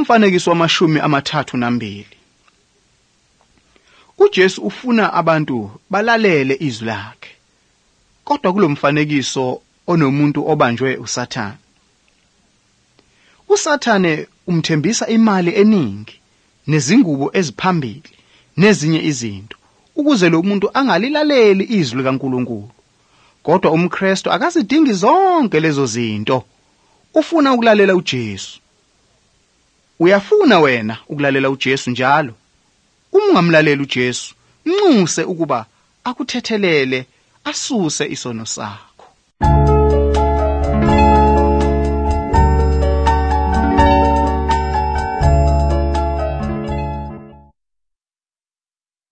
Umfanekiso wamashumi 32. uJesu ufuna abantu balalele izwi lakhe. Kodwa kulomfanekiso onomuntu obanjwe uSathane. uSathane umthembisa imali eningi, nezingubo eziphambili, nezinye izinto, ukuze lo muntu angalilaleli izwi likaNkulunkulu. Kodwa umKristu akazidingi zonke lezo zinto. Ufuna ukulalela uJesu. Uyafuna wena ukulalela uJesu njalo? Uma ungamlaleli uJesu, nxuse ukuba akuthethelele, asuse isono sakho.